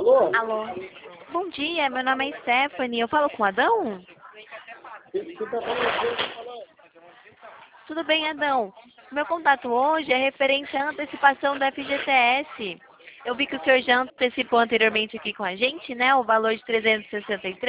Alô? Alô. Bom dia, meu nome é Stephanie. Eu falo com o Adão? Você tá falando? Tudo bem, Adão? Meu contato hoje é referente à antecipação da FGTS. Eu vi que o senhor já antecipou anteriormente aqui com a gente, né? O valor de 363.